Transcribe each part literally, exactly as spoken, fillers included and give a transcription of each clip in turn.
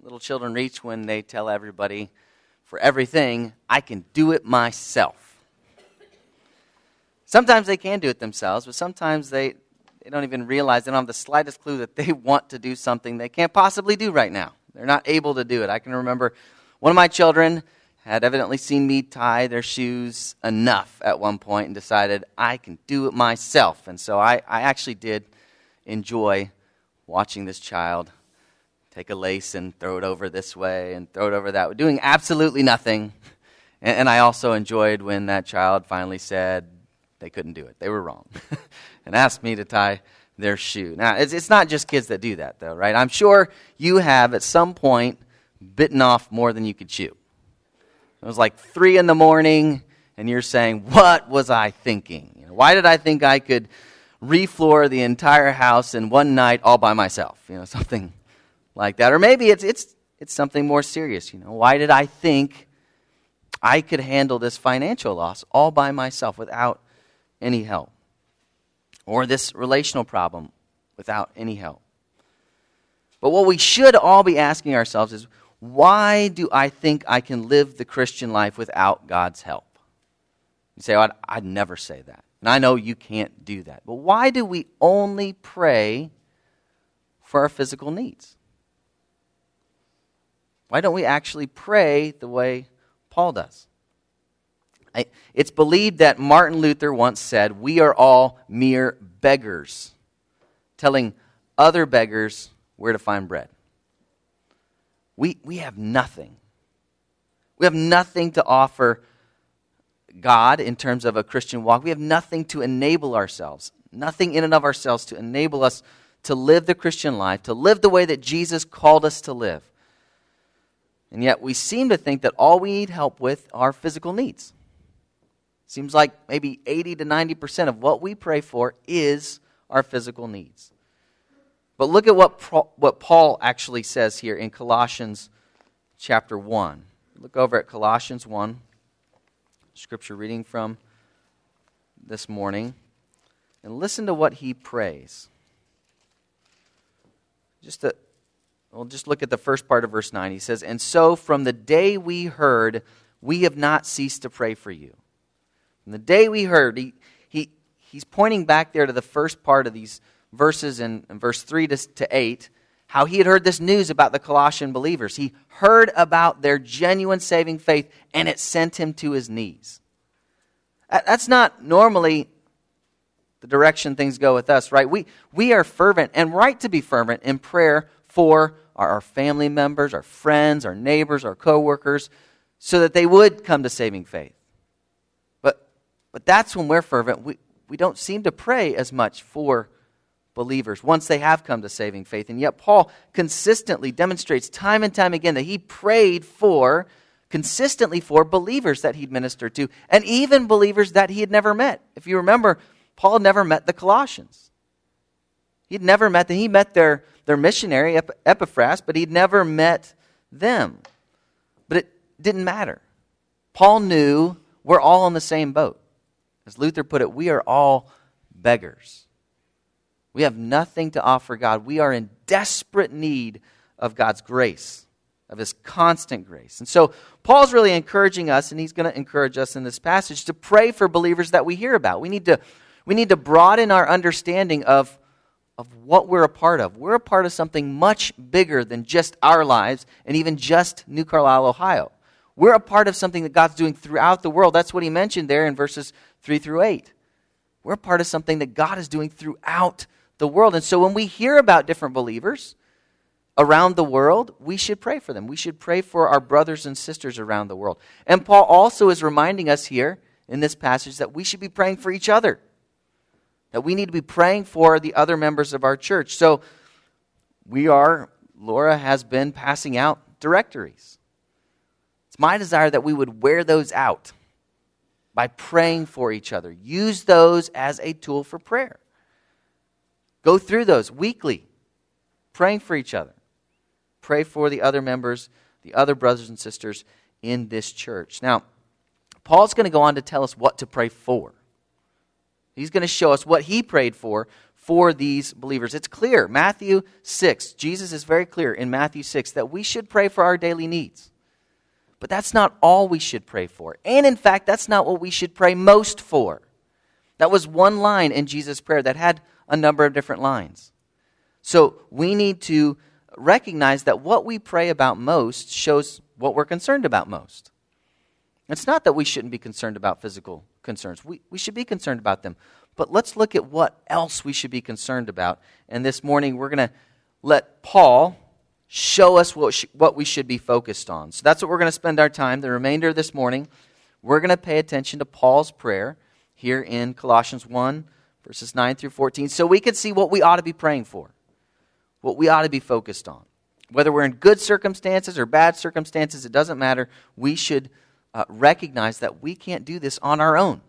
little children reach when they tell everybody, for everything, I can do it myself. Sometimes they can do it themselves, but sometimes they, they don't even realize, they don't have the slightest clue that they want to do something they can't possibly do right now. They're not able to do it. I can remember one of my children had evidently seen me tie their shoes enough at one point and decided I can do it myself. And so I, I actually did enjoy watching this child take a lace and throw it over this way and throw it over that way, doing absolutely nothing. And, and I also enjoyed when that child finally said they couldn't do it. They were wrong. And asked me to tie their shoe. Now, it's, it's not just kids that do that, though, right? I'm sure you have at some point bitten off more than you could chew. It was like three in the morning, and you're saying, what was I thinking? You know, why did I think I could refloor the entire house in one night all by myself? You know, something like that. Or maybe it's it's it's something more serious. You know, why did I think I could handle this financial loss all by myself without any help? Or this relational problem without any help? But what we should all be asking ourselves is, why do I think I can live the Christian life without God's help? You say, oh, I'd, I'd never say that. And I know you can't do that. But why do we only pray for our physical needs? Why don't we actually pray the way Paul does? I, it's believed that Martin Luther once said, we are all mere beggars, telling other beggars where to find bread. We we have nothing. We have nothing to offer God in terms of a Christian walk. We have nothing to enable ourselves, nothing in and of ourselves to enable us to live the Christian life, to live the way that Jesus called us to live. And yet we seem to think that all we need help with are physical needs. Seems like maybe eighty to ninety percent of what we pray for is our physical needs. But look at what what Paul actually says here in Colossians chapter one. Look over at Colossians one, scripture reading from this morning, and listen to what he prays. Just to, well, just look at the first part of verse nine. He says, and so from the day we heard, we have not ceased to pray for you. From the day we heard, he, he he's pointing back there to the first part of these verses in, in verse three to, to eight, how he had heard this news about the Colossian believers. He heard about their genuine saving faith, and it sent him to his knees. That's not normally the direction things go with us, right? We we are fervent, and right to be fervent in prayer for our, our family members, our friends, our neighbors, our coworkers, so that they would come to saving faith. But but that's when we're fervent. We, we don't seem to pray as much for believers once they have come to saving faith. And yet Paul consistently demonstrates time and time again that he prayed for, consistently for believers that he'd ministered to, and even believers that he had never met. If you remember, Paul had never met the Colossians. He'd never met them. He met their, their missionary, Epaphras, but he'd never met them. But it didn't matter. Paul knew we're all in the same boat. As Luther put it, we are all beggars. We have nothing to offer God. We are in desperate need of God's grace, of His constant grace. And so Paul's really encouraging us, and he's going to encourage us in this passage, to pray for believers that we hear about. We need to, we need to broaden our understanding of, of what we're a part of. We're a part of something much bigger than just our lives and even just New Carlisle, Ohio. We're a part of something that God's doing throughout the world. That's what he mentioned there in verses three through eight. We're a part of something that God is doing throughout the world. And so when we hear about different believers around the world, we should pray for them. We should pray for our brothers and sisters around the world. And Paul also is reminding us here in this passage that we should be praying for each other. That we need to be praying for the other members of our church. So we are, Laura has been passing out directories. It's my desire that we would wear those out by praying for each other. Use those as a tool for prayer. Go through those weekly, praying for each other. Pray for the other members, the other brothers and sisters in this church. Now, Paul's going to go on to tell us what to pray for. He's going to show us what he prayed for for these believers. It's clear. Matthew six, Jesus is very clear in Matthew six that we should pray for our daily needs. But that's not all we should pray for. And in fact, that's not what we should pray most for. That was one line in Jesus' prayer that had a number of different lines. So we need to recognize that what we pray about most shows what we're concerned about most. It's not that we shouldn't be concerned about physical concerns. We, we should be concerned about them. But let's look at what else we should be concerned about. And this morning we're going to let Paul show us what, sh- what we should be focused on. So that's what we're going to spend our time. The remainder of this morning, we're going to pay attention to Paul's prayer here in Colossians one, verses nine through fourteen, so we can see what we ought to be praying for, what we ought to be focused on. Whether we're in good circumstances or bad circumstances, it doesn't matter. We should uh, recognize that we can't do this on our own.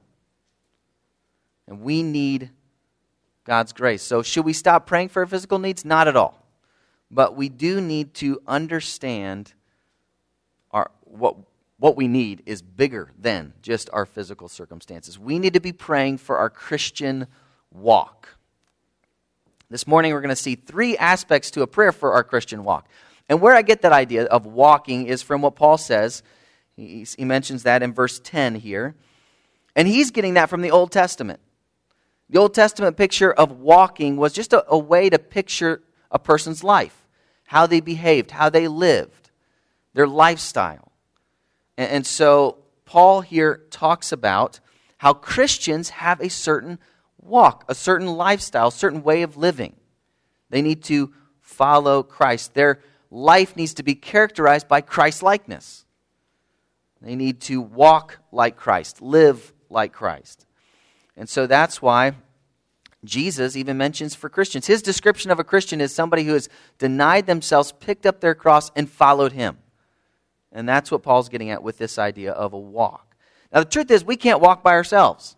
And we need God's grace. So should we stop praying for our physical needs? Not at all. But we do need to understand our what what we need is bigger than just our physical circumstances. We need to be praying for our Christian walk. This morning we're going to see three aspects to a prayer for our Christian walk. And where I get that idea of walking is from what Paul says. He, he mentions that in verse ten here. And he's getting that from the Old Testament. The Old Testament picture of walking was just a, a way to picture a person's life, how they behaved, how they lived, their lifestyle. And, and so Paul here talks about how Christians have a certain walk, a certain lifestyle, a certain way of living. They need to follow Christ. Their life needs to be characterized by Christ-likeness. They need to walk like Christ, live like Christ. And so that's why Jesus even mentions for Christians, his description of a Christian is somebody who has denied themselves, picked up their cross, and followed him. And that's what Paul's getting at with this idea of a walk. Now the truth is, we can't walk by ourselves.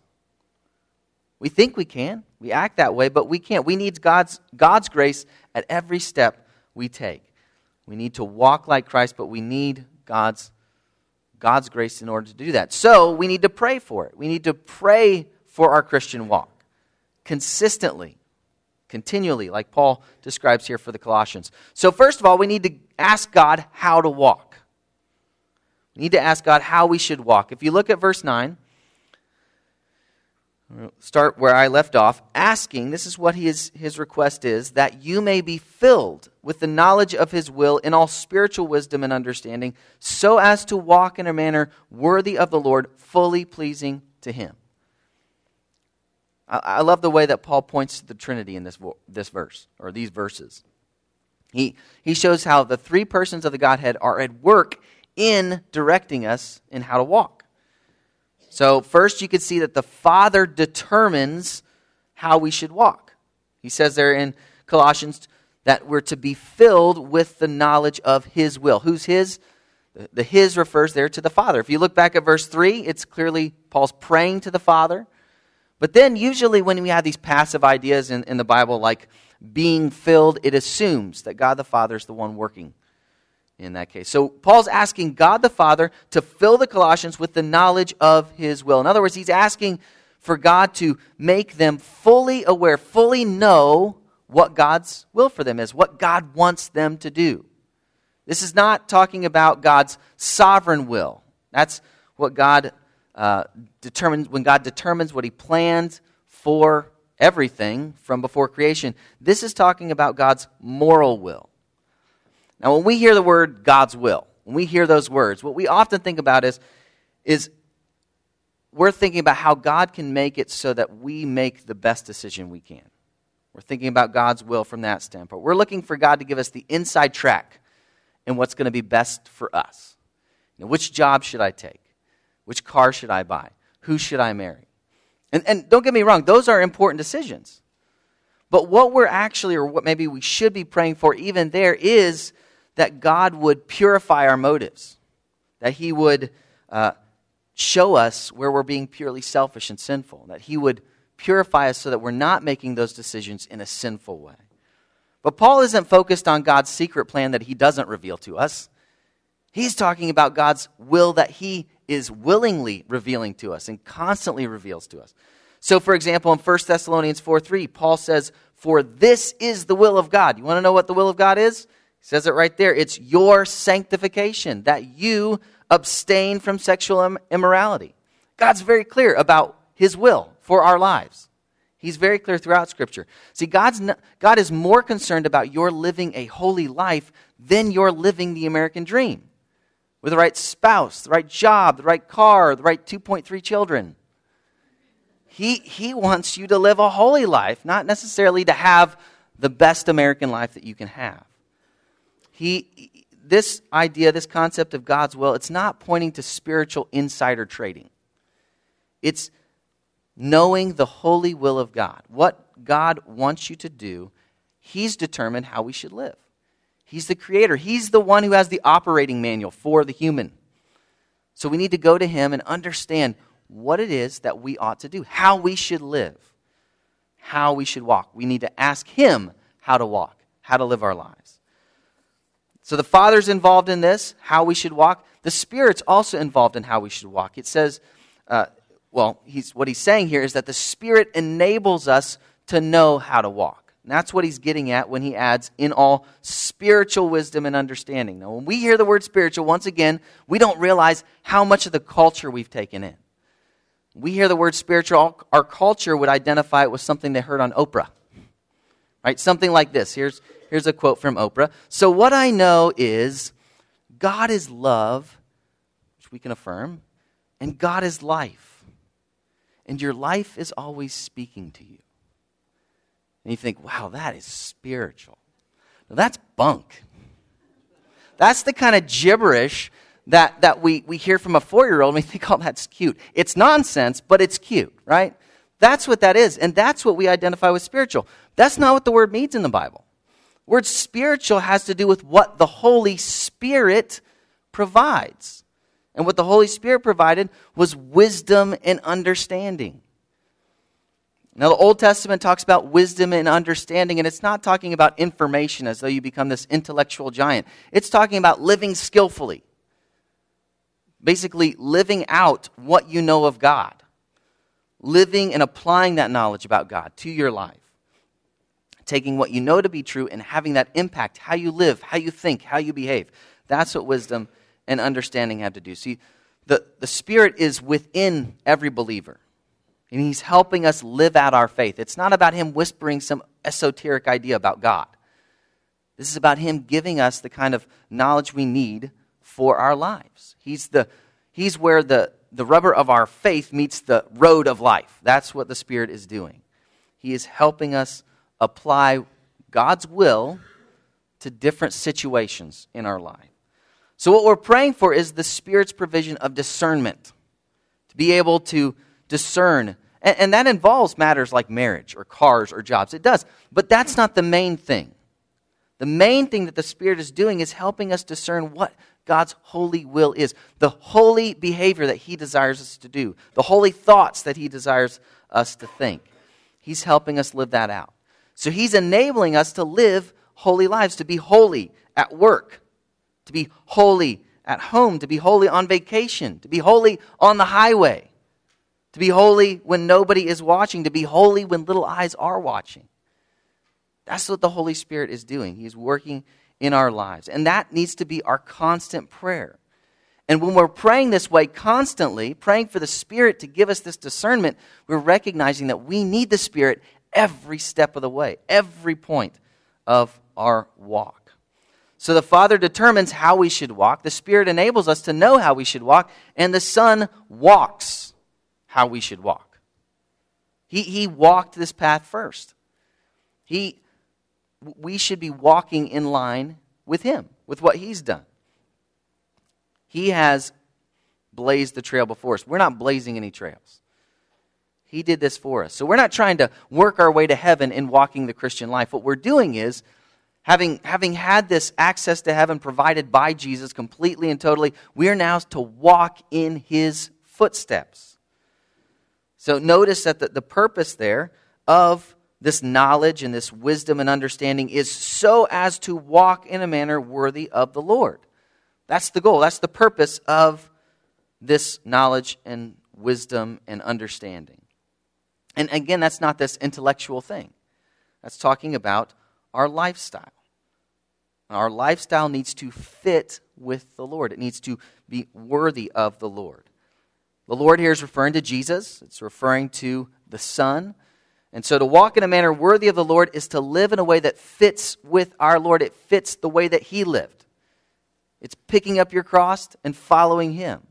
We think we can. We act that way, but we can't. We need God's, God's grace at every step we take. We need to walk like Christ, but we need God's, God's grace in order to do that. So we need to pray for it. We need to pray for our Christian walk consistently, continually, like Paul describes here for the Colossians. So first of all, we need to ask God how to walk. We need to ask God how we should walk. If you look at verse nine, start where I left off, asking, this is what his, his request is, that you may be filled with the knowledge of his will in all spiritual wisdom and understanding, so as to walk in a manner worthy of the Lord, fully pleasing to him. I, I love the way that Paul points to the Trinity in this, this verse, or these verses. He, he shows how the three persons of the Godhead are at work in directing us in how to walk. So first you can see that the Father determines how we should walk. He says there in Colossians that we're to be filled with the knowledge of his will. Who's his? The, the his refers there to the Father. If you look back at verse three, it's clearly Paul's praying to the Father. But then usually when we have these passive ideas in, in the Bible like being filled, it assumes that God the Father is the one working in that case. So Paul's asking God the Father to fill the Colossians with the knowledge of his will. In other words, he's asking for God to make them fully aware, fully know what God's will for them is, what God wants them to do. This is not talking about God's sovereign will. That's what God uh, determines, when God determines what he planned for everything from before creation. This is talking about God's moral will. Now, when we hear the word God's will, when we hear those words, what we often think about is, is we're thinking about how God can make it so that we make the best decision we can. We're thinking about God's will from that standpoint. We're looking for God to give us the inside track in what's going to be best for us. You know, which job should I take? Which car should I buy? Who should I marry? And, and don't get me wrong, those are important decisions. But what we're actually, or what maybe we should be praying for even there is that God would purify our motives, that he would uh, show us where we're being purely selfish and sinful, that he would purify us so that we're not making those decisions in a sinful way. But Paul isn't focused on God's secret plan that he doesn't reveal to us. He's talking about God's will that he is willingly revealing to us and constantly reveals to us. So, for example, in First Thessalonians four three, Paul says, "For this is the will of God." You want to know what the will of God is? He says it right there. It's your sanctification, that you abstain from sexual immorality. God's very clear about his will for our lives. He's very clear throughout Scripture. See, God's not, God is more concerned about your living a holy life than you're living the American dream. With the right spouse, the right job, the right car, the right two point three children. He, he wants you to live a holy life, not necessarily to have the best American life that you can have. He, this idea, this concept of God's will, it's not pointing to spiritual insider trading. It's knowing the holy will of God. What God wants you to do, he's determined how we should live. He's the creator. He's the one who has the operating manual for the human. So we need to go to him and understand what it is that we ought to do, how we should live, how we should walk. We need to ask him how to walk, how to live our lives. So the Father's involved in this, how we should walk. The Spirit's also involved in how we should walk. It says, uh, well, he's, what he's saying here is that the Spirit enables us to know how to walk. And that's what he's getting at when he adds, in all spiritual wisdom and understanding. Now, when we hear the word spiritual, once again, we don't realize how much of the culture we've taken in. We hear the word spiritual, our culture would identify it with something they heard on Oprah. Right? Something like this. Here's, here's a quote from Oprah. "So what I know is God is love," which we can affirm, "and God is life. And your life is always speaking to you." And you think, wow, that is spiritual. Now, that's bunk. That's the kind of gibberish that, that we, we hear from a four-year-old and we think, oh, that's cute. It's nonsense, but it's cute, right? That's what that is, and that's what we identify with spiritual. That's not what the word means in the Bible. The word spiritual has to do with what the Holy Spirit provides. And what the Holy Spirit provided was wisdom and understanding. Now, the Old Testament talks about wisdom and understanding, and it's not talking about information as though you become this intellectual giant. It's talking about living skillfully. Basically, living out what you know of God. Living and applying that knowledge about God to your life. Taking what you know to be true and having that impact how you live, how you think, how you behave. That's what wisdom and understanding have to do. See, the, the Spirit is within every believer. And he's helping us live out our faith. It's not about him whispering some esoteric idea about God. This is about him giving us the kind of knowledge we need for our lives. He's the he's where the, the rubber of our faith meets the road of life. That's what the Spirit is doing. He is helping us apply God's will to different situations in our life. So what we're praying for is the Spirit's provision of discernment. To be able to discern. And, and that involves matters like marriage or cars or jobs. It does. But that's not the main thing. The main thing that the Spirit is doing is helping us discern what God's holy will is. The holy behavior that he desires us to do. The holy thoughts that he desires us to think. He's helping us live that out. So he's enabling us to live holy lives, to be holy at work, to be holy at home, to be holy on vacation, to be holy on the highway, to be holy when nobody is watching, to be holy when little eyes are watching. That's what the Holy Spirit is doing. He's working in our lives. And that needs to be our constant prayer. And when we're praying this way constantly, praying for the Spirit to give us this discernment, we're recognizing that we need the Spirit every step of the way, every point of our walk. So the Father determines how we should walk, the Spirit enables us to know how we should walk, and the Son walks how we should walk. He, he walked this path first. He, we should be walking in line with Him, with what He's done. He has blazed the trail before us. We're not blazing any trails. He did this for us. So we're not trying to work our way to heaven in walking the Christian life. What we're doing is, having, having had this access to heaven provided by Jesus completely and totally, we are now to walk in His footsteps. So notice that the, the purpose there of this knowledge and this wisdom and understanding is so as to walk in a manner worthy of the Lord. That's the goal. That's the purpose of this knowledge and wisdom and understanding. And again, that's not this intellectual thing. That's talking about our lifestyle. Our lifestyle needs to fit with the Lord. It needs to be worthy of the Lord. The Lord here is referring to Jesus. It's referring to the Son. And so to walk in a manner worthy of the Lord is to live in a way that fits with our Lord. It fits the way that He lived. It's picking up your cross and following Him.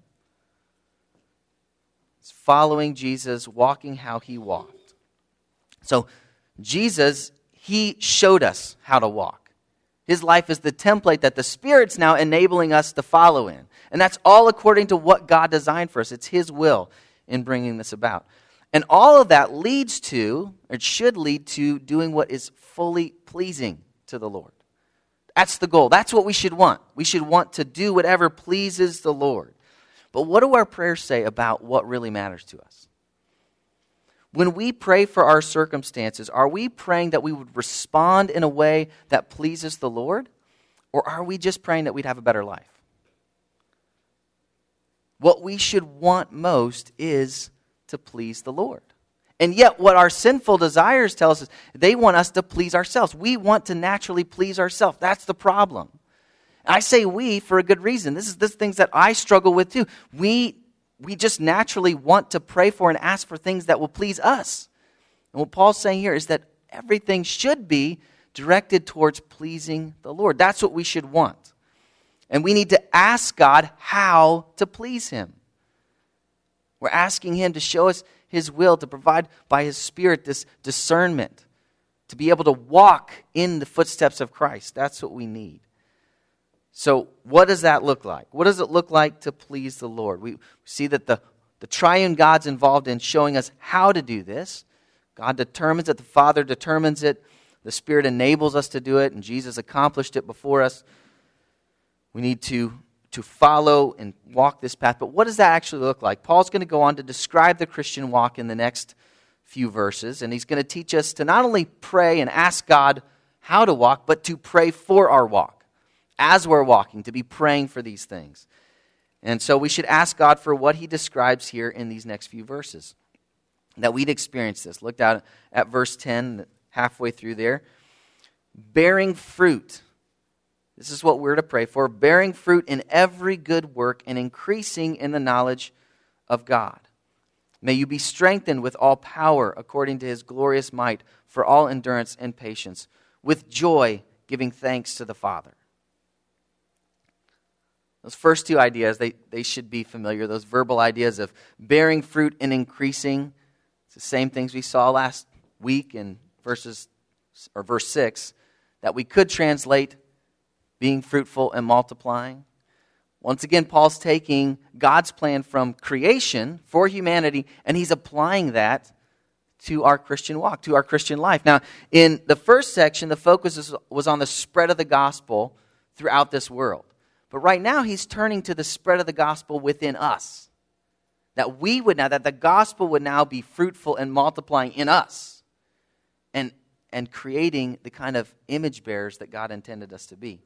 It's following Jesus, walking how He walked. So Jesus, He showed us how to walk. His life is the template that the Spirit's now enabling us to follow in. And that's all according to what God designed for us. It's His will in bringing this about. And all of that leads to, or it should lead to, doing what is fully pleasing to the Lord. That's the goal. That's what we should want. We should want to do whatever pleases the Lord. But what do our prayers say about what really matters to us? When we pray for our circumstances, are we praying that we would respond in a way that pleases the Lord? Or are we just praying that we'd have a better life? What we should want most is to please the Lord. And yet what our sinful desires tell us is they want us to please ourselves. We want to naturally please ourselves. That's the problem. And I say we for a good reason. This is this things that I struggle with too. We We just naturally want to pray for and ask for things that will please us. And what Paul's saying here is that everything should be directed towards pleasing the Lord. That's what we should want. And we need to ask God how to please Him. We're asking Him to show us His will, to provide by His Spirit this discernment, to be able to walk in the footsteps of Christ. That's what we need. So what does that look like? What does it look like to please the Lord? We see that the, the triune God's involved in showing us how to do this. God determines it. The Father determines it. The Spirit enables us to do it. And Jesus accomplished it before us. We need to, to follow and walk this path. But what does that actually look like? Paul's going to go on to describe the Christian walk in the next few verses. And he's going to teach us to not only pray and ask God how to walk, but to pray for our walk. As we're walking, to be praying for these things. And so we should ask God for what He describes here in these next few verses. That we'd experience this. Look down at verse ten, halfway through there. Bearing fruit. This is what we're to pray for. Bearing fruit in every good work and increasing in the knowledge of God. May you be strengthened with all power according to His glorious might for all endurance and patience, with joy giving thanks to the Father. Those first two ideas, they, they should be familiar. Those verbal ideas of bearing fruit and increasing. It's the same things we saw last week in verses or verse six, that we could translate being fruitful and multiplying. Once again, Paul's taking God's plan from creation for humanity, and he's applying that to our Christian walk, to our Christian life. Now, in the first section, the focus was on the spread of the gospel throughout this world. But right now, he's turning to the spread of the gospel within us. That we would now, that the gospel would now be fruitful and multiplying in us. And, and creating the kind of image bearers that God intended us to be.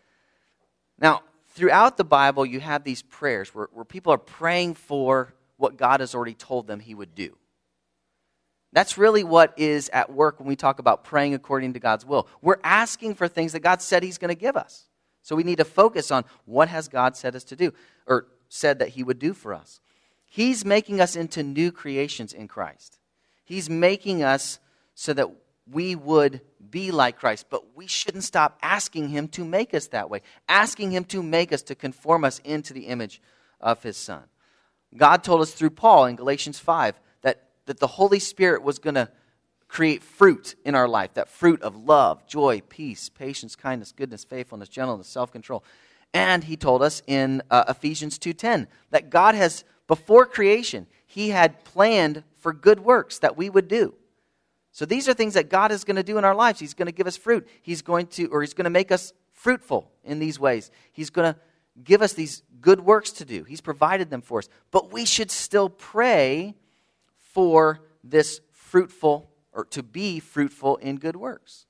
Now, throughout the Bible, you have these prayers where, where people are praying for what God has already told them He would do. That's really what is at work when we talk about praying according to God's will. We're asking for things that God said He's going to give us. So we need to focus on what has God said us to do, or said that He would do for us. He's making us into new creations in Christ. He's making us so that we would be like Christ, but we shouldn't stop asking Him to make us that way, asking Him to make us, to conform us into the image of His Son. God told us through Paul in Galatians five that, that the Holy Spirit was going to create fruit in our life, that fruit of love, joy, peace, patience, kindness, goodness, faithfulness, gentleness, self-control. And He told us in uh, Ephesians two ten that God has, before creation, He had planned for good works that we would do. So these are things that God is going to do in our lives. He's going to give us fruit. He's going to, or He's going to make us fruitful in these ways. He's going to give us these good works to do. He's provided them for us. But we should still pray for this fruitful, or to be fruitful in good works.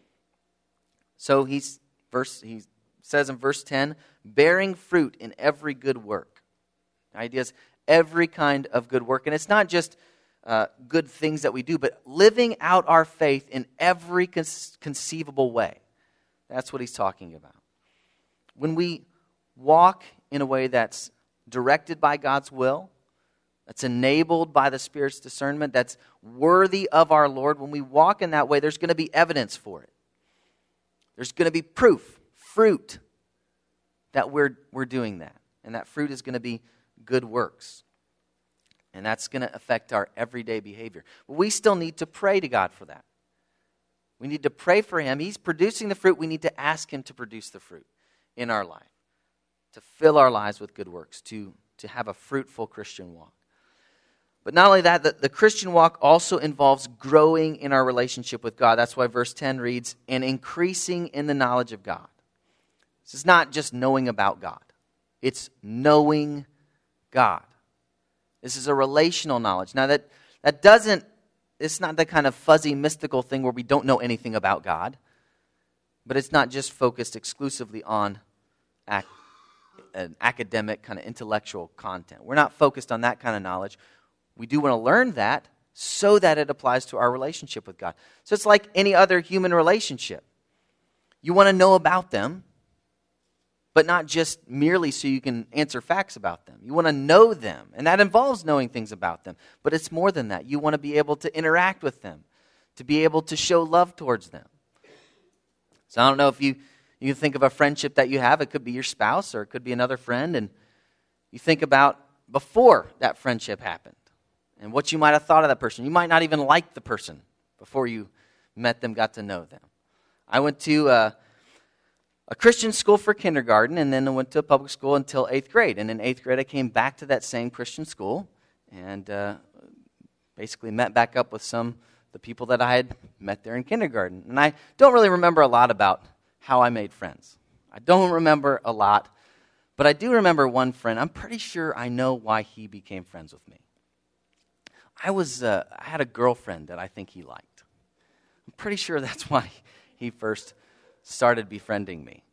So he's verse he says in verse ten, bearing fruit in every good work. The idea is every kind of good work. And it's not just uh, good things that we do, but living out our faith in every con- conceivable way. That's what he's talking about. When we walk in a way that's directed by God's will, that's enabled by the Spirit's discernment, that's worthy of our Lord, when we walk in that way, there's going to be evidence for it. There's going to be proof, fruit, that we're, we're doing that. And that fruit is going to be good works. And that's going to affect our everyday behavior. But we still need to pray to God for that. We need to pray for Him. He's producing the fruit. We need to ask Him to produce the fruit in our life, to fill our lives with good works, to, to have a fruitful Christian walk. But not only that, the, the Christian walk also involves growing in our relationship with God. That's why verse ten reads, and increasing in the knowledge of God. This is not just knowing about God. It's knowing God. This is a relational knowledge. Now, that, that doesn't, it's not the kind of fuzzy, mystical thing where we don't know anything about God. But it's not just focused exclusively on ac- an academic, kind of intellectual content. We're not focused on that kind of knowledge. We do want to learn that so that it applies to our relationship with God. So it's like any other human relationship. You want to know about them, but not just merely so you can answer facts about them. You want to know them, and that involves knowing things about them. But it's more than that. You want to be able to interact with them, to be able to show love towards them. So I don't know if you, you think of a friendship that you have. It could be your spouse or it could be another friend, and you think about before that friendship happened and what you might have thought of that person. You might not even like the person before you met them, got to know them. I went to Uh, a Christian school for kindergarten, and then I went to a public school until eighth grade. And in eighth grade, I came back to that same Christian school and uh, basically met back up with some of the people that I had met there in kindergarten. And I don't really remember a lot about how I made friends. I don't remember a lot, but I do remember one friend. I'm pretty sure I know why he became friends with me. I was uh, I had a girlfriend that I think he liked. I'm pretty sure that's why he first started befriending me.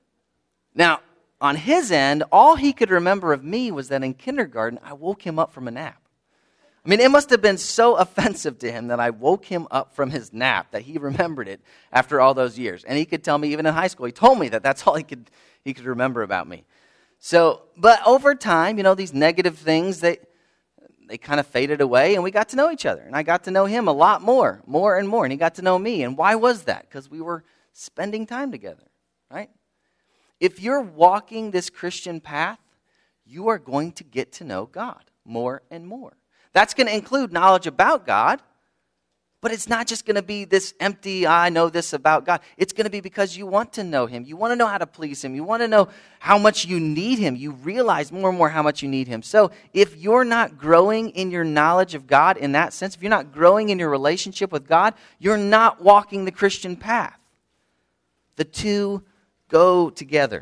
Now, on his end, all he could remember of me was that in kindergarten, I woke him up from a nap. I mean, it must have been so offensive to him that I woke him up from his nap that he remembered it after all those years. And he could tell me, even in high school, he told me that that's all he could he could remember about me. So, but over time, you know, these negative things, they, they kind of faded away, and we got to know each other. And I got to know him a lot more, more and more, and he got to know me. And why was that? Because we were spending time together, right? If you're walking this Christian path, you are going to get to know God more and more. That's going to include knowledge about God, but it's not just going to be this empty, I know this about God. It's going to be because you want to know Him. You want to know how to please Him. You want to know how much you need Him. You realize more and more how much you need Him. So if you're not growing in your knowledge of God in that sense, if you're not growing in your relationship with God, you're not walking the Christian path. The two go together.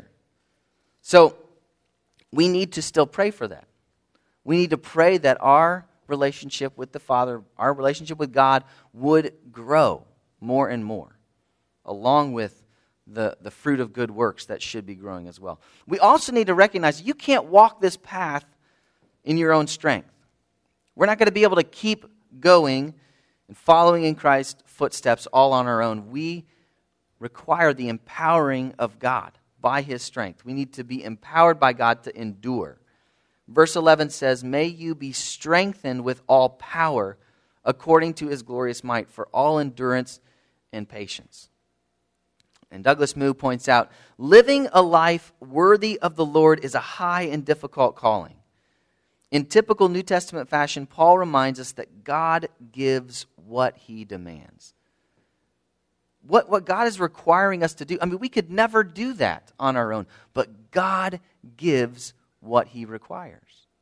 So we need to still pray for that. We need to pray that our relationship with the Father, our relationship with God would grow more and more, along with the, the fruit of good works that should be growing as well. We also need to recognize you can't walk this path in your own strength. We're not going to be able to keep going and following in Christ's footsteps all on our own. We require the empowering of God by His strength. We need to be empowered by God to endure. Verse eleven says, may you be strengthened with all power according to His glorious might for all endurance and patience. And Douglas Moo points out, living a life worthy of the Lord is a high and difficult calling. In typical New Testament fashion, Paul reminds us that God gives what He demands. What, what God is requiring us to do, I mean, we could never do that on our own, but God gives what He requires.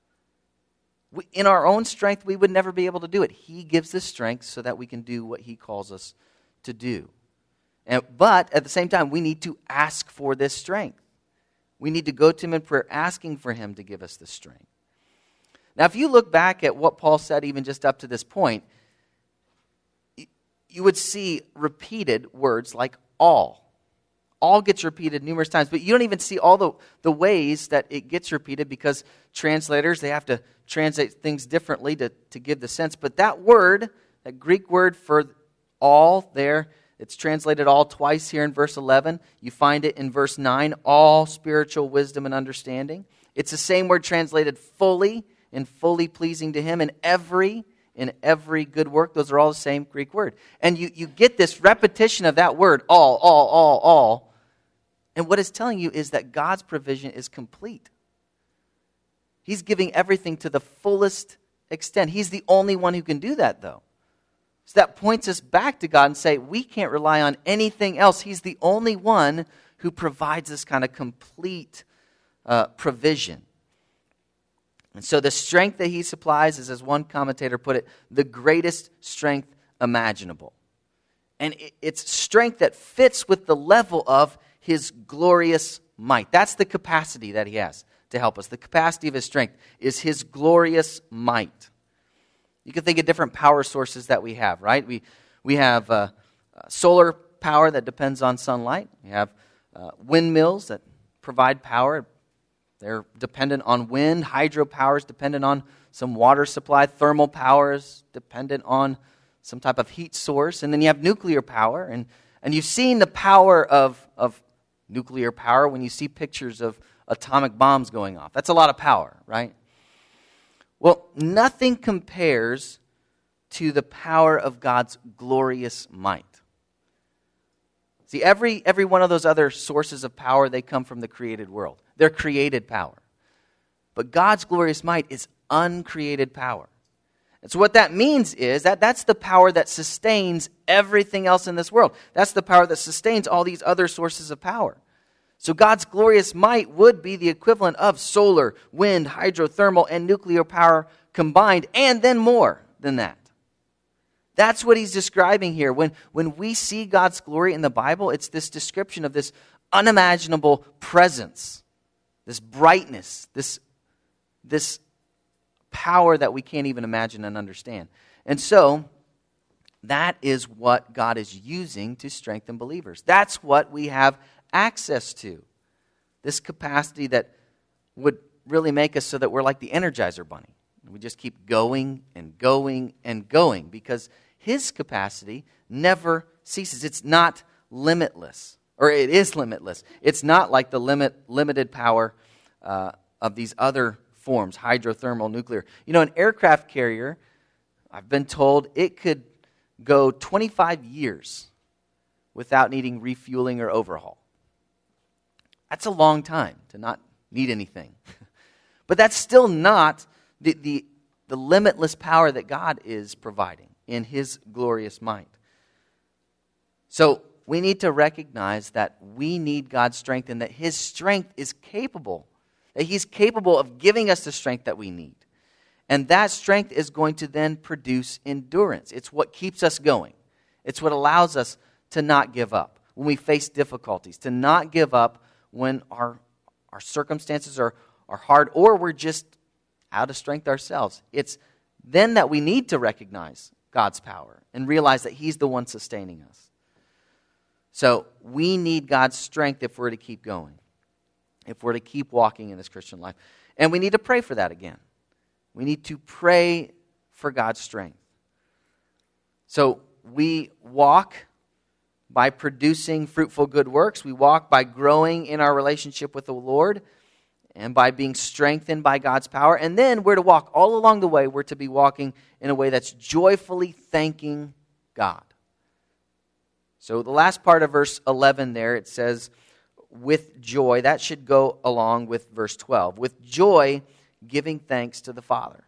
We, in our own strength, we would never be able to do it. He gives the strength so that we can do what He calls us to do. And, but at the same time, we need to ask for this strength. We need to go to Him in prayer, asking for Him to give us the strength. Now, if you look back at what Paul said even just up to this point, you would see repeated words like all. all gets repeated numerous times, but you don't even see all the, the ways that it gets repeated because translators, they have to translate things differently to, to give the sense. But that word, that Greek word for all there, it's translated all twice here in verse eleven. You find it in verse nine, all spiritual wisdom and understanding. It's the same word translated fully and fully pleasing to him, and every in every good work. Those are all the same Greek word. And you, you get this repetition of that word, all, all, all, all. And what it's telling you is that God's provision is complete. He's giving everything to the fullest extent. He's the only one who can do that, though. So that points us back to God and say, we can't rely on anything else. He's the only one who provides this kind of complete uh, provision. And so the strength that he supplies is, as one commentator put it, the greatest strength imaginable. And it's strength that fits with the level of his glorious might. That's the capacity that he has to help us. The capacity of his strength is his glorious might. You can think of different power sources that we have, right? We, we have uh, uh, solar power that depends on sunlight. We have uh, windmills that provide power. They're dependent on wind. Hydropower is dependent on some water supply. Thermal power is dependent on some type of heat source. And then you have nuclear power. And, and you've seen the power of, of nuclear power when you see pictures of atomic bombs going off. That's a lot of power, right? Well, nothing compares to the power of God's glorious might. See, every, every one of those other sources of power, they come from the created world. They're created power. But God's glorious might is uncreated power. And so what that means is that that's the power that sustains everything else in this world. That's the power that sustains all these other sources of power. So God's glorious might would be the equivalent of solar, wind, hydrothermal, and nuclear power combined, and then more than that. That's what he's describing here. When, when we see God's glory in the Bible, it's this description of this unimaginable presence, this brightness, this, this power that we can't even imagine and understand. And so, that is what God is using to strengthen believers. That's what we have access to. This capacity that would really make us so that we're like the Energizer Bunny. We just keep going and going and going because his capacity never ceases. It's not limitless, or it is limitless. It's not like the limit limited power uh, of these other forms, hydrothermal, nuclear. You know, an aircraft carrier, I've been told, it could go twenty-five years without needing refueling or overhaul. That's a long time to not need anything. But that's still not the, the, the limitless power that God is providing in his glorious might. So we need to recognize that we need God's strength and that his strength is capable, that he's capable of giving us the strength that we need. And that strength is going to then produce endurance. It's what keeps us going. It's what allows us to not give up when we face difficulties, to not give up when our, our circumstances are, are hard or we're just out of strength ourselves. It's then that we need to recognize God's power and realize that he's the one sustaining us. So we need God's strength if we're to keep going, if we're to keep walking in this Christian life. And we need to pray for that again. We need to pray for God's strength. So we walk by producing fruitful good works. We walk by growing in our relationship with the Lord and by being strengthened by God's power. And then we're to walk all along the way. We're to be walking in a way that's joyfully thanking God. So the last part of verse eleven there, it says, with joy. That should go along with verse twelve. With joy, giving thanks to the Father.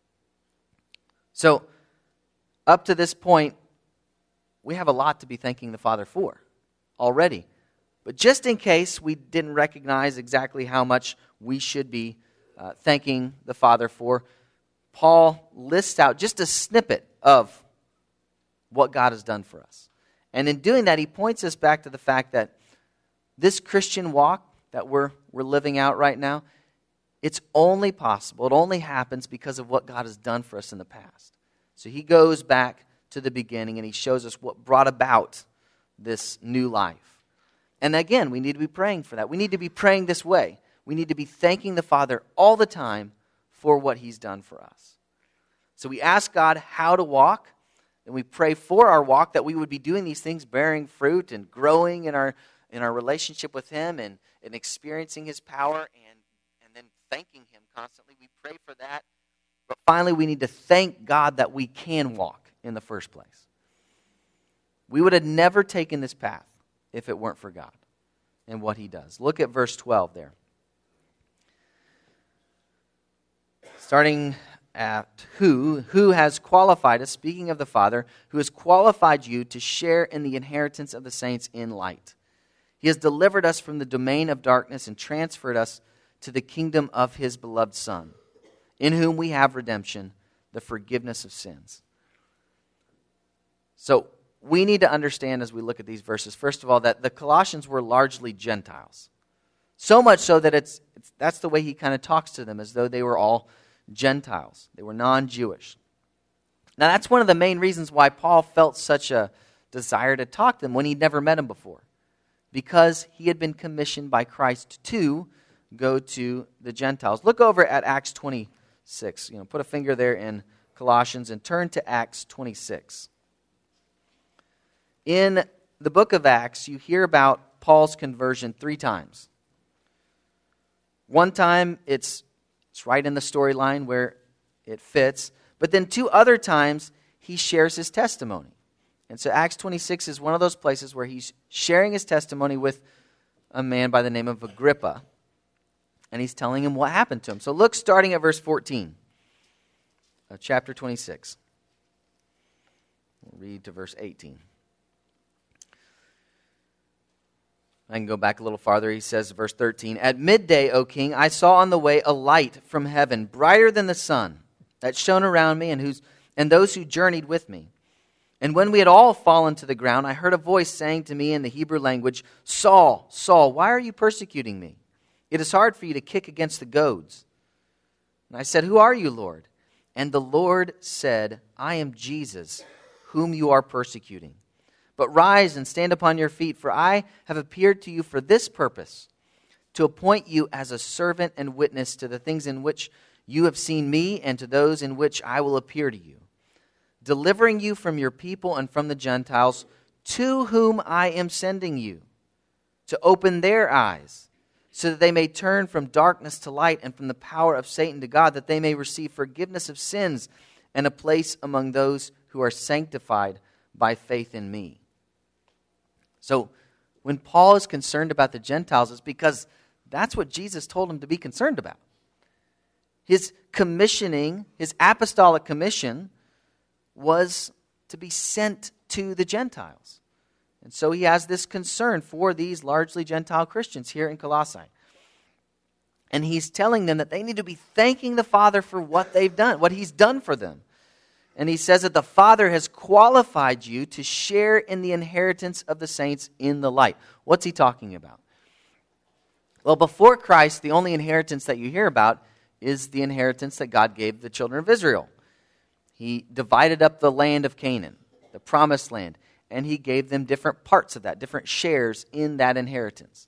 So, up to this point, we have a lot to be thanking the Father for already. But just in case we didn't recognize exactly how much we should be uh, thanking the Father for, Paul lists out just a snippet of what God has done for us. And in doing that, he points us back to the fact that this Christian walk that we're, we're living out right now, it's only possible, it only happens because of what God has done for us in the past. So he goes back to the beginning and he shows us what brought about this new life. And again, we need to be praying for that. We need to be praying this way. We need to be thanking the Father all the time for what he's done for us. So we ask God how to walk, and we pray for our walk that we would be doing these things, bearing fruit and growing in our in our relationship with him and, and experiencing his power and, and then thanking him constantly. We pray for that. But finally, we need to thank God that we can walk in the first place. We would have never taken this path if it weren't for God and what he does. Look at verse twelve there. Starting at who, who has qualified us, speaking of the Father, who has qualified you to share in the inheritance of the saints in light. He has delivered us from the domain of darkness and transferred us to the kingdom of his beloved Son, in whom we have redemption, the forgiveness of sins. So we need to understand as we look at these verses, first of all, that the Colossians were largely Gentiles. So much so that it's, it's that's the way he kind of talks to them, as though they were all Gentiles. They were non-Jewish. Now that's one of the main reasons why Paul felt such a desire to talk to them when he'd never met them before. Because he had been commissioned by Christ to go to the Gentiles. Look over at Acts twenty-six. You know, put a finger there in Colossians and turn to Acts twenty-six. In the book of Acts, you hear about Paul's conversion three times. One time, it's, it's right in the storyline where it fits. But then two other times, he shares his testimony. And so Acts twenty-six is one of those places where he's sharing his testimony with a man by the name of Agrippa. And he's telling him what happened to him. So look starting at verse fourteen of chapter twenty-six. We'll read to verse eighteen. I can go back a little farther. He says, verse thirteen, "At midday, O king, I saw on the way a light from heaven, brighter than the sun, that shone around me and, whose, and those who journeyed with me. And when we had all fallen to the ground, I heard a voice saying to me in the Hebrew language, 'Saul, Saul, why are you persecuting me? It is hard for you to kick against the goads.' And I said, 'Who are you, Lord?' And the Lord said, 'I am Jesus, whom you are persecuting. But rise and stand upon your feet, for I have appeared to you for this purpose, to appoint you as a servant and witness to the things in which you have seen me and to those in which I will appear to you, delivering you from your people and from the Gentiles, to whom I am sending you, to open their eyes, so that they may turn from darkness to light and from the power of Satan to God, that they may receive forgiveness of sins and a place among those who are sanctified by faith in me.'" So when Paul is concerned about the Gentiles, it's because that's what Jesus told him to be concerned about. His commissioning, his apostolic commission, was to be sent to the Gentiles. And so he has this concern for these largely Gentile Christians here in Colossae. And he's telling them that they need to be thanking the Father for what they've done, what he's done for them. And he says that the Father has qualified you to share in the inheritance of the saints in the light. What's he talking about? Well, before Christ, the only inheritance that you hear about is the inheritance that God gave the children of Israel. He divided up the land of Canaan, the promised land, and he gave them different parts of that, different shares in that inheritance.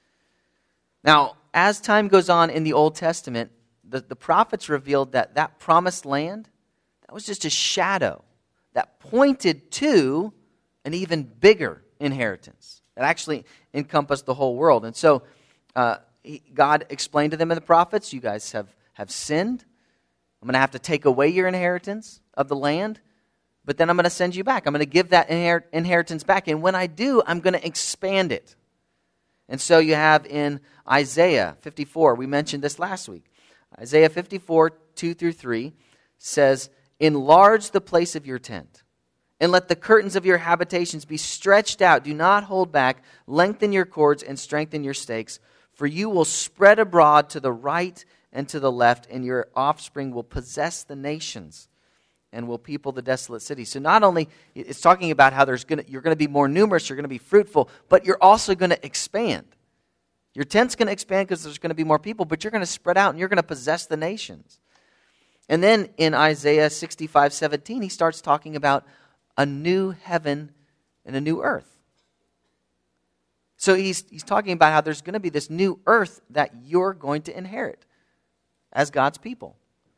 Now, as time goes on in the Old Testament, the, the prophets revealed that that promised land, that was just a shadow that pointed to an even bigger inheritance that actually encompassed the whole world. And so uh, he, God explained to them in the prophets, you guys have, have sinned. I'm going to have to take away your inheritance of the land, but then I'm going to send you back. I'm going to give that inher- inheritance back. And when I do, I'm going to expand it. And so you have in Isaiah fifty-four, we mentioned this last week. Isaiah fifty-four, two through three says, "Enlarge the place of your tent, and let the curtains of your habitations be stretched out. Do not hold back. Lengthen your cords and strengthen your stakes. For you will spread abroad to the right and to the left, and your offspring will possess the nations and will people the desolate cities." So not only it's talking about how there's gonna, you're going to be more numerous, you're going to be fruitful, but you're also going to expand. Your tent's going to expand because there's going to be more people, but you're going to spread out and you're going to possess the nations. And then in Isaiah sixty-five seventeen, he starts talking about a new heaven and a new earth. So he's, he's talking about how there's going to be this new earth that you're going to inherit as God's people.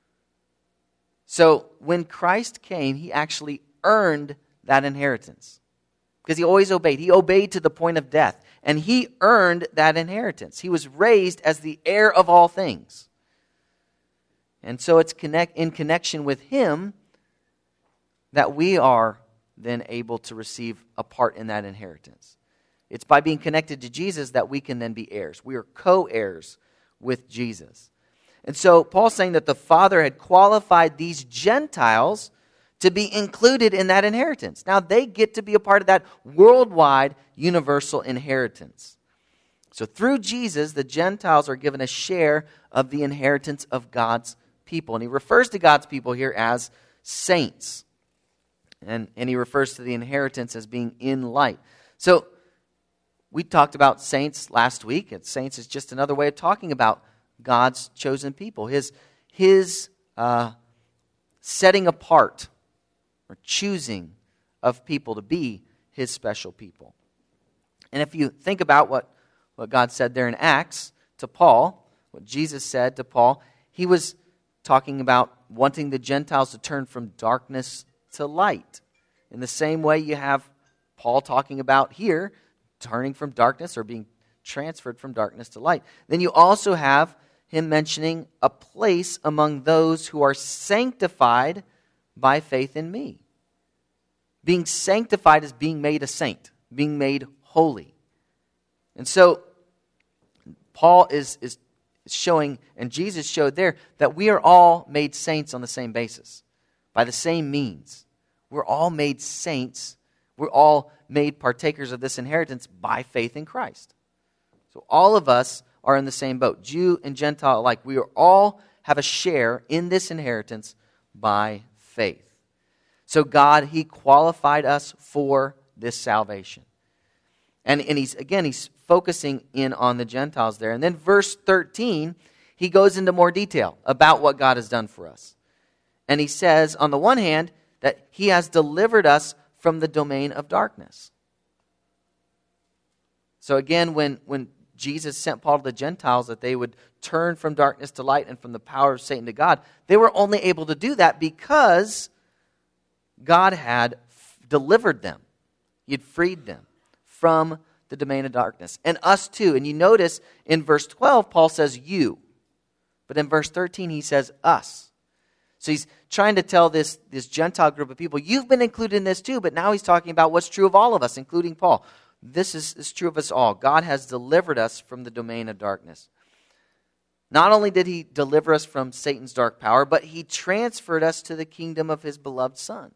So when Christ came, he actually earned that inheritance because he always obeyed. He obeyed to the point of death, and he earned that inheritance. He was raised as the heir of all things. And so it's connect, in connection with him that we are then able to receive a part in that inheritance. It's by being connected to Jesus that we can then be heirs. We are co-heirs with Jesus. And so Paul's saying that the Father had qualified these Gentiles to be included in that inheritance. Now they get to be a part of that worldwide universal inheritance. So through Jesus, the Gentiles are given a share of the inheritance of God's people. And he refers to God's people here as saints. And, and he refers to the inheritance as being in light. So we talked about saints last week, and saints is just another way of talking about God's chosen people. His, his uh, setting apart or choosing of people to be his special people. And if you think about what, what God said there in Acts to Paul, what Jesus said to Paul, he was talking about wanting the Gentiles to turn from darkness to light. In the same way you have Paul talking about here, turning from darkness or being transferred from darkness to light. Then you also have him mentioning a place among those who are sanctified by faith in me. Being sanctified is being made a saint, being made holy. And so Paul is, is showing, and Jesus showed there, that we are all made saints on the same basis, by the same means. We're all made saints. We're all made partakers of this inheritance by faith in Christ. So all of us are in the same boat, Jew and Gentile alike. We are all have a share in this inheritance by faith. So God, he qualified us for this salvation. And, and he's again, he's focusing in on the Gentiles there. And then verse thirteen, he goes into more detail about what God has done for us. And he says, on the one hand, that he has delivered us from the domain of darkness. So again, when, when Jesus sent Paul to the Gentiles that they would turn from darkness to light and from the power of Satan to God, they were only able to do that because God had delivered them. He had freed them from the domain of darkness. And us too. And you notice in verse twelve, Paul says you. But in verse thirteen, he says us. So he's trying to tell this, this Gentile group of people, you've been included in this too, but now he's talking about what's true of all of us, including Paul. This is, is true of us all. God has delivered us from the domain of darkness. Not only did he deliver us from Satan's dark power, but he transferred us to the kingdom of his beloved Son.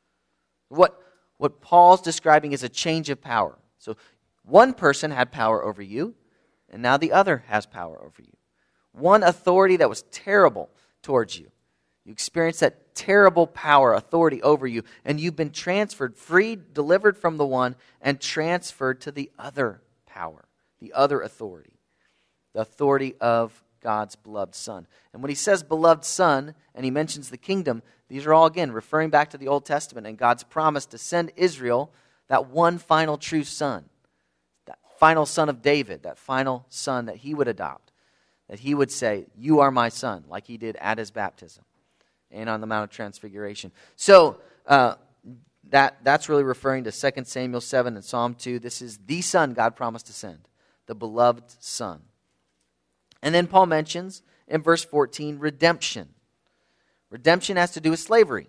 What, what Paul's describing is a change of power. So one person had power over you, and now the other has power over you. One authority that was terrible towards you. You experienced that terrible power, authority over you, and you've been transferred, freed, delivered from the one, and transferred to the other power, the other authority, the authority of God's beloved Son. And when he says beloved Son, and he mentions the kingdom, these are all, again, referring back to the Old Testament and God's promise to send Israel that one final true son, that final son of David, that final son that he would adopt, that he would say, you are my son, like he did at his baptism and on the Mount of Transfiguration. So uh, that that's really referring to Second Samuel seven and Psalm two. This is the Son God promised to send, the beloved Son. And then Paul mentions in verse fourteen, redemption. Redemption has to do with slavery.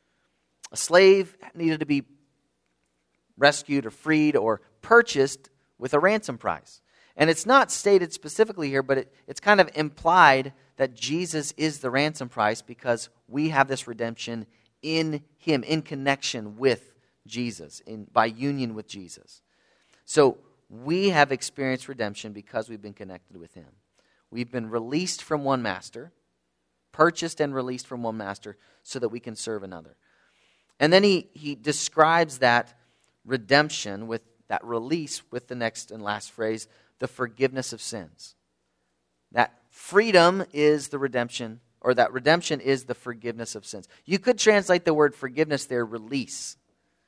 A slave needed to be rescued or freed or purchased with a ransom price. And it's not stated specifically here, but it, it's kind of implied that Jesus is the ransom price because we have this redemption in him, in connection with Jesus, in by union with Jesus. So we have experienced redemption because we've been connected with him. We've been released from one master, purchased and released from one master so that we can serve another. And then he, he describes that redemption with that release with the next and last phrase, the forgiveness of sins. That freedom is the redemption, or that redemption is the forgiveness of sins. You could translate the word forgiveness there, release.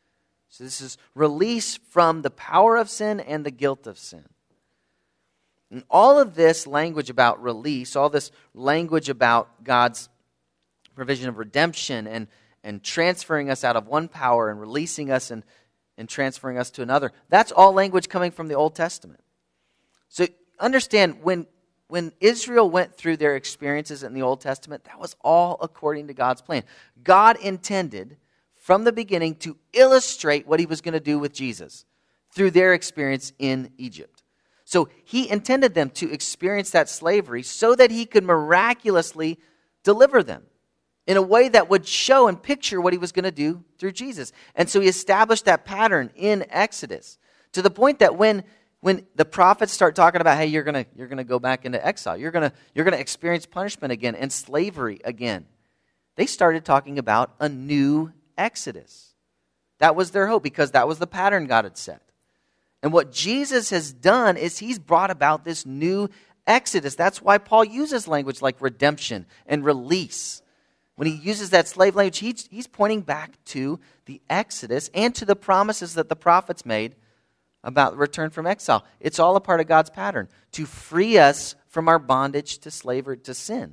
So this is release from the power of sin and the guilt of sin. And all of this language about release, all this language about God's provision of redemption and, and transferring us out of one power and releasing us and, and transferring us to another, that's all language coming from the Old Testament. So understand, when, when Israel went through their experiences in the Old Testament, that was all according to God's plan. God intended from the beginning to illustrate what he was going to do with Jesus through their experience in Egypt. So he intended them to experience that slavery so that he could miraculously deliver them in a way that would show and picture what he was going to do through Jesus. And so he established that pattern in Exodus to the point that when, when the prophets start talking about, hey, you're going to you're going to go back into exile, you're going to you're going to experience punishment again and slavery again, they started talking about a new Exodus. That was their hope because that was the pattern God had set. And what Jesus has done is he's brought about this new Exodus. That's why Paul uses language like redemption and release. When he uses that slave language, he's, he's pointing back to the Exodus and to the promises that the prophets made about the return from exile. It's all a part of God's pattern to free us from our bondage to slavery to sin.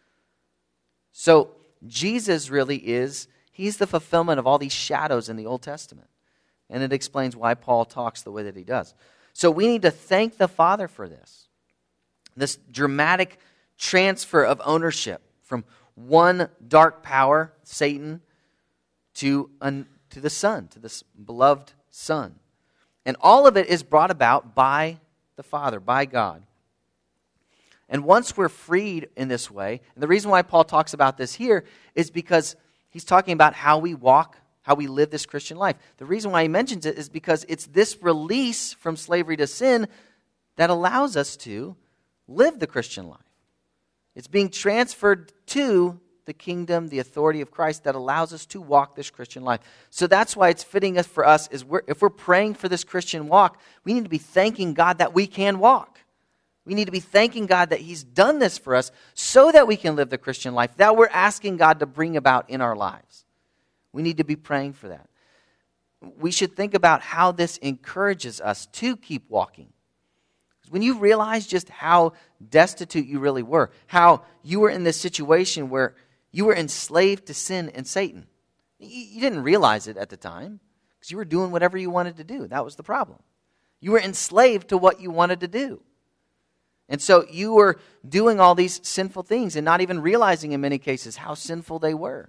So Jesus really is, he's the fulfillment of all these shadows in the Old Testament. And it explains why Paul talks the way that he does. So we need to thank the Father for this. This dramatic transfer of ownership from one dark power, Satan, to, an, to the Son, to this beloved Son. And all of it is brought about by the Father, by God. And once we're freed in this way, and the reason why Paul talks about this here is because he's talking about how we walk, how we live this Christian life. The reason why he mentions it is because it's this release from slavery to sin that allows us to live the Christian life. It's being transferred to the kingdom, the authority of Christ that allows us to walk this Christian life. So that's why it's fitting us for us is we're, if we're praying for this Christian walk, we need to be thanking God that we can walk. We need to be thanking God that he's done this for us so that we can live the Christian life that we're asking God to bring about in our lives. We need to be praying for that. We should think about how this encourages us to keep walking. When you realize just how destitute you really were, how you were in this situation where you were enslaved to sin and Satan. You didn't realize it at the time because you were doing whatever you wanted to do. That was the problem. You were enslaved to what you wanted to do. And so you were doing all these sinful things and not even realizing in many cases how sinful they were.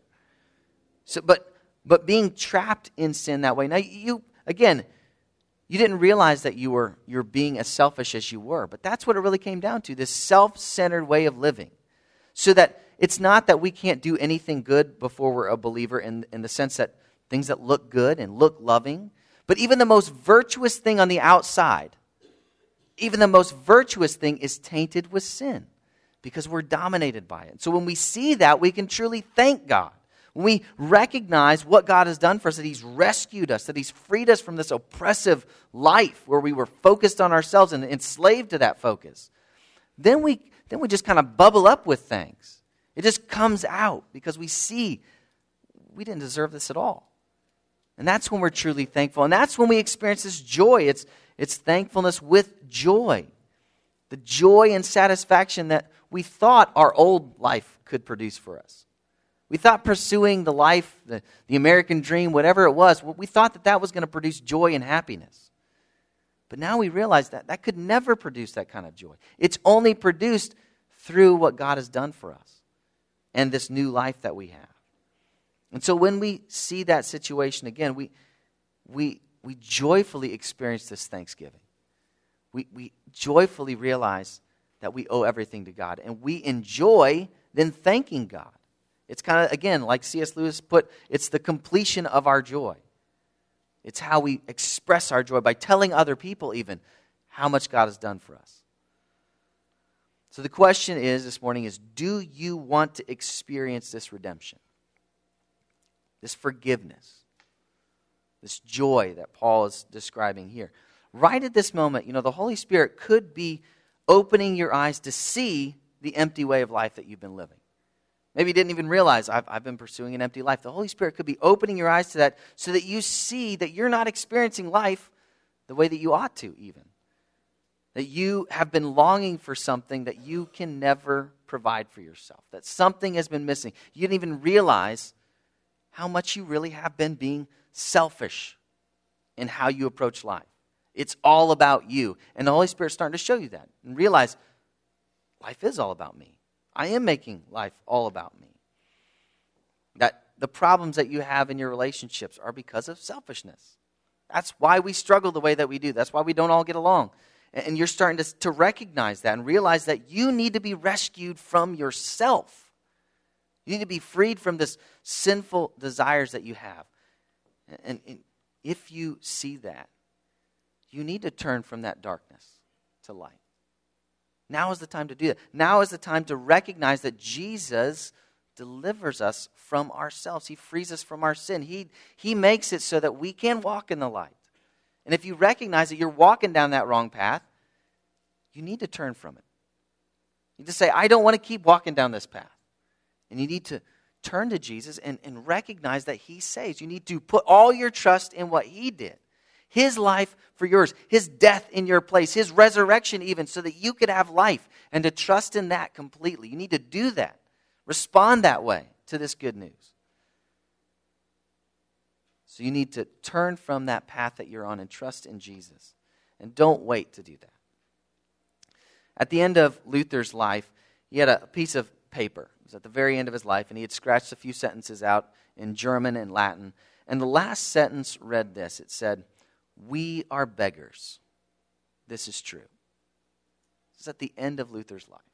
So, but but being trapped in sin that way. Now you again, you didn't realize that you were you're being as selfish as you were, but that's what it really came down to, this self-centered way of living. So that it's not that we can't do anything good before we're a believer in, in the sense that things that look good and look loving, but even the most virtuous thing on the outside, even the most virtuous thing is tainted with sin because we're dominated by it. So when we see that, we can truly thank God. When we recognize what God has done for us, that he's rescued us, that he's freed us from this oppressive life where we were focused on ourselves and enslaved to that focus, then we then we just kind of bubble up with things. It just comes out because we see we didn't deserve this at all. And that's when we're truly thankful. And that's when we experience this joy. It's, it's thankfulness with joy. The joy and satisfaction that we thought our old life could produce for us. We thought pursuing the life, the, the American dream, whatever it was, we thought that that was going to produce joy and happiness. But now we realize that that could never produce that kind of joy. It's only produced through what God has done for us and this new life that we have. And so when we see that situation again, we we we joyfully experience this thanksgiving. We we joyfully realize that we owe everything to God, and we enjoy then thanking God. It's kind of, again, like C S Lewis put, it's the completion of our joy. It's how we express our joy by telling other people even how much God has done for us. So the question is this morning is, do you want to experience this redemption? This forgiveness? This joy that Paul is describing here? Right at this moment, you know, the Holy Spirit could be opening your eyes to see the empty way of life that you've been living. Maybe you didn't even realize I've, I've been pursuing an empty life. The Holy Spirit could be opening your eyes to that so that you see that you're not experiencing life the way that you ought to even. That you have been longing for something that you can never provide for yourself. That something has been missing. You didn't even realize how much you really have been being selfish in how you approach life. It's all about you. And the Holy Spirit's starting to show you that. And realize life is all about me. I am making life all about me. That the problems that you have in your relationships are because of selfishness. That's why we struggle the way that we do. That's why we don't all get along. And you're starting to, to recognize that and realize that you need to be rescued from yourself. You need to be freed from this sinful desires that you have. And, and if you see that, you need to turn from that darkness to light. Now is the time to do that. Now is the time to recognize that Jesus delivers us from ourselves. He frees us from our sin. He, he makes it so that we can walk in the light. And if you recognize that you're walking down that wrong path, you need to turn from it. You need to say, I don't want to keep walking down this path. And you need to turn to Jesus and, and recognize that He saves. You need to put all your trust in what He did. His life for yours, His death in your place, His resurrection even, so that you could have life, and to trust in that completely. You need to do that. Respond that way to this good news. So you need to turn from that path that you're on and trust in Jesus. And don't wait to do that. At the end of Luther's life, he had a piece of paper. It was at the very end of his life, and he had scratched a few sentences out in German and Latin. And the last sentence read this. It said, "We are beggars. This is true." This is at the end of Luther's life.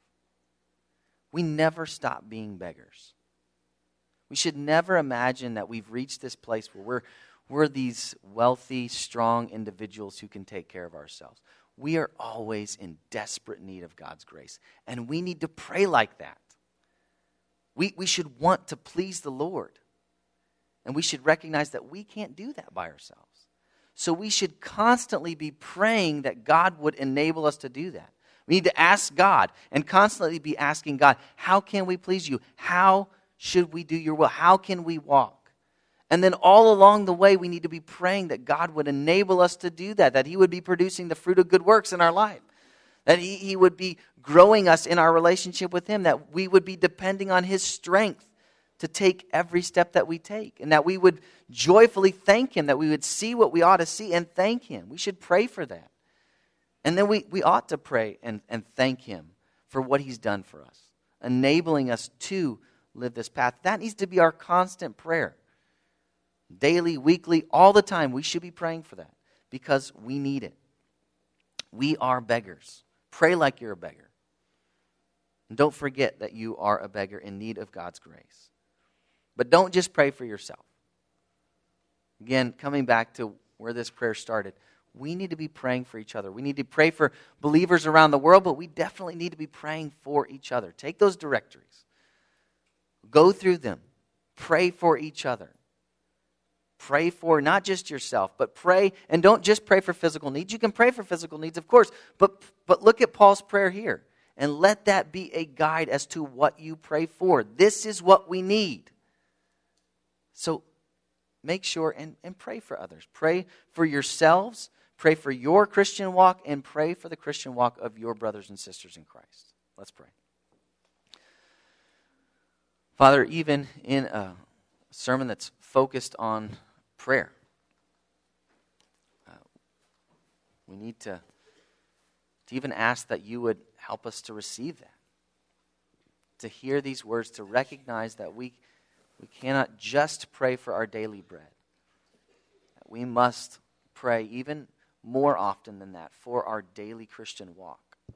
We never stop being beggars. We should never imagine that we've reached this place where we're, we're these wealthy, strong individuals who can take care of ourselves. We are always in desperate need of God's grace. And we need to pray like that. We, we should want to please the Lord. And we should recognize that we can't do that by ourselves. So we should constantly be praying that God would enable us to do that. We need to ask God and constantly be asking God, how can we please you? How should we do your will? How can we walk? And then all along the way, we need to be praying that God would enable us to do that, that He would be producing the fruit of good works in our life, that He, he would be growing us in our relationship with Him, that we would be depending on His strength to take every step that we take, and that we would joyfully thank Him, that we would see what we ought to see and thank Him. We should pray for that. And then we, we ought to pray and, and thank Him for what He's done for us, enabling us to live this path. That needs to be our constant prayer. Daily, weekly, all the time, we should be praying for that because we need it. We are beggars. Pray like you're a beggar. And don't forget that you are a beggar in need of God's grace. But don't just pray for yourself. Again, coming back to where this prayer started, we need to be praying for each other. We need to pray for believers around the world, but we definitely need to be praying for each other. Take those directories. Go through them. Pray for each other. Pray for not just yourself, but pray, and don't just pray for physical needs. You can pray for physical needs, of course, but, but look at Paul's prayer here, and let that be a guide as to what you pray for. This is what we need. So make sure and, and pray for others. Pray for yourselves, pray for your Christian walk, and pray for the Christian walk of your brothers and sisters in Christ. Let's pray. Father, even in a sermon that's focused on prayer, uh, we need to, to even ask that you would help us to receive that, to hear these words, to recognize that we, we cannot just pray for our daily bread. That we must pray even more often than that for our daily Christian walk.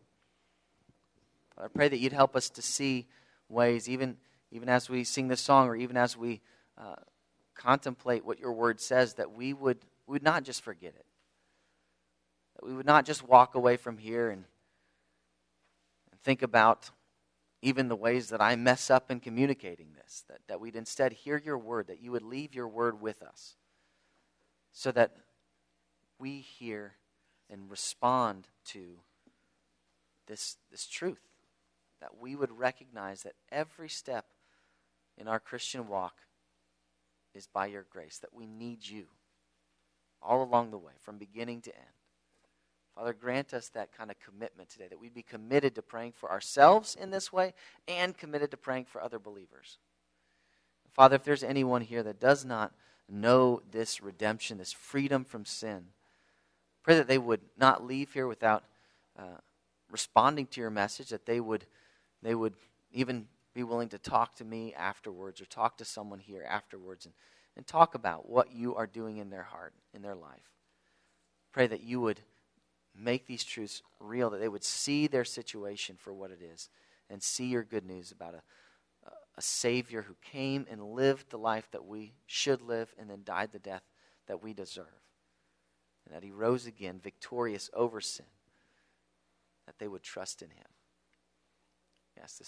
I pray that you'd help us to see ways, even, even as we sing this song or even as we uh, contemplate what your word says, that we would, we would not just forget it. That we would not just walk away from here and, and think about even the ways that I mess up in communicating this. That, that we'd instead hear your word, that you would leave your word with us so that we hear and respond to this, this truth. That we would recognize that every step in our Christian walk is by your grace, that we need you all along the way, from beginning to end. Father, grant us that kind of commitment today, that we'd be committed to praying for ourselves in this way and committed to praying for other believers. Father, if there's anyone here that does not know this redemption, this freedom from sin, pray that they would not leave here without uh, responding to your message, that they would, they would even be willing to talk to me afterwards or talk to someone here afterwards and, and talk about what you are doing in their heart, in their life. Pray that you would make these truths real, that they would see their situation for what it is and see your good news about a, a Savior who came and lived the life that we should live and then died the death that we deserve. And that he rose again victorious over sin, that they would trust in him. Yes, this